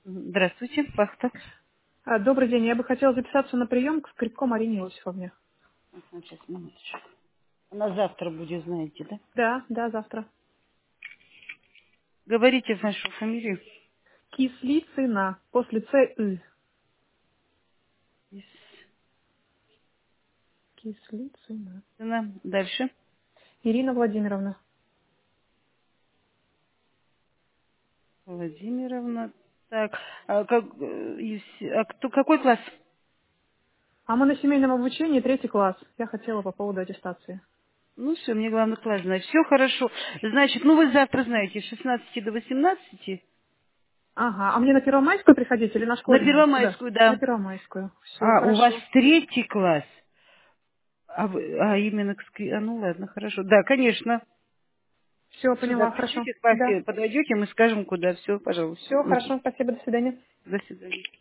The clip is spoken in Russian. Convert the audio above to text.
Здравствуйте, Бахта. Добрый день. Я бы хотела записаться на прием к Скрипко Марине Иосифовне. Сейчас, минуточку. Она завтра будет, знаете, да? Да, завтра. Говорите вашу фамилию. Кислицына. После Ц-ы. Кислицына. Дальше. Ирина Владимировна. Владимировна. Так, какой класс? А мы на семейном обучении, 3 класс. Я хотела по поводу аттестации. Ну все, мне главное класс знать. Все хорошо. Значит, вы завтра знаете, с 16 до 18. Ага. А мне на Первомайскую приходить или на На школьную? Куда? Первомайскую, На да. Первомайскую. Все, А, у вас хорошо. 3 класс. Именно ну ладно, хорошо. Да, конечно. Все, Сюда поняла. Хорошо. придете, к Да. Пашке подойдете, мы скажем, куда. Все, пожалуйста. Все, Мгм. хорошо. Спасибо. До свидания. До свидания.